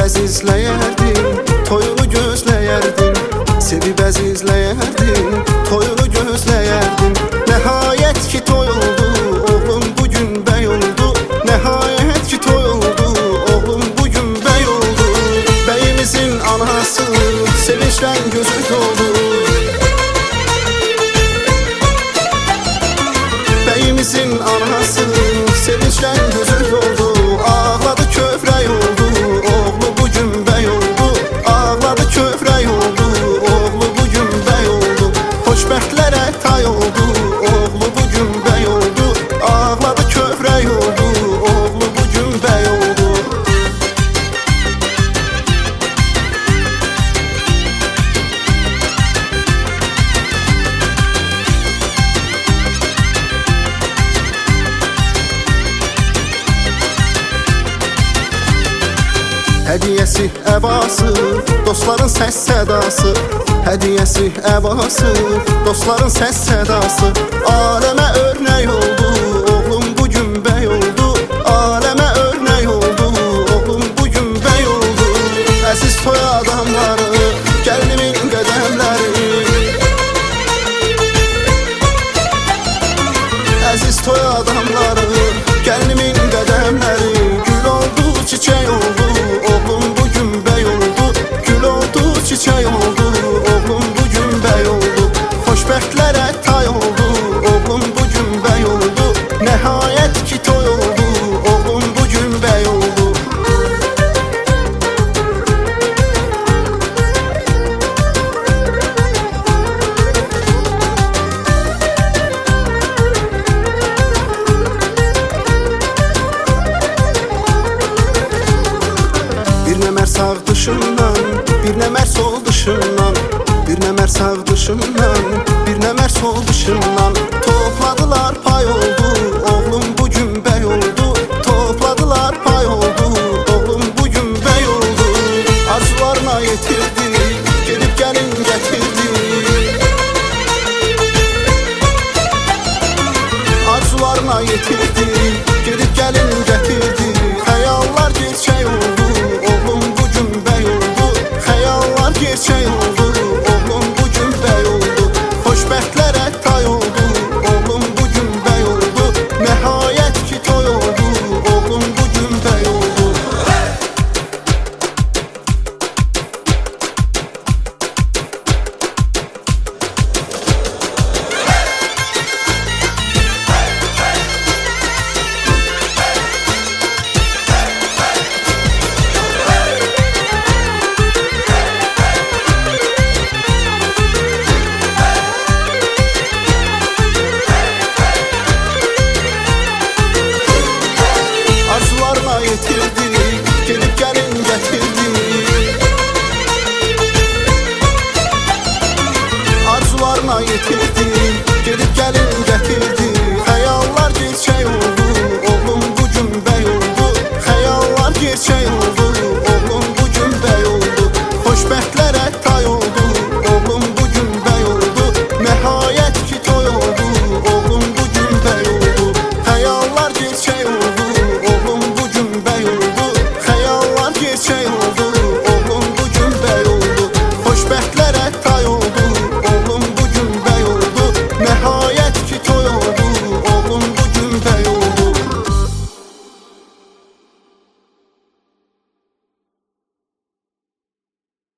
əzizləyərdim, toyunu gözləyərdim. Sevib əzizləyərdim, toyunu gözləyərdim. Nəhayət ki toy oldu, oğlum bugün bəy oldu. Nəhayət ki toy oldu, oğlum bugün bəy oldu. Bəyimizin anası sevinçdən gözü doldu. Bəyimizin anası sevinçdən gözü doldu. Ağladı kövrək oldu, oğlu bugün bəy oldu. Ağladı kövrək oldu, oğlu bugün bəy oldu. Xoşbəxtlərə tay oldu, oğlu bugün bəy oldu. Ağladı kövrək oldu, oğlu bugün bəy oldu. Hədiyəsi əbası, dostların səs sədası. Hədiyəsi əbası, dostların səs sədası. Aləmə örnək oldu, oğlum bugün bəy oldu. Aləmə örnək oldu, oğlum bugün bəy oldu. Əziz toy adamları, gəlinimin qədəmləri. Əziz toy adamları, gəlinimin qədəmləri. Gül oldu, çiçək oldu, oğlum bugün bəy oldu. Gül oldu, çiçək oldu, oğlum bugün bəy oldu. Xoşbəxtlərə tay oldu, oğlum bugün bəy oldu. Nəhayət ki toy oldu, oğlum bugün bəy oldu. Bir nəmər sağ dışından, bir nəmər sol dışından. Bir nəmər sağ dışından, bir nəmər sol dışından. Topladılar pay oldu,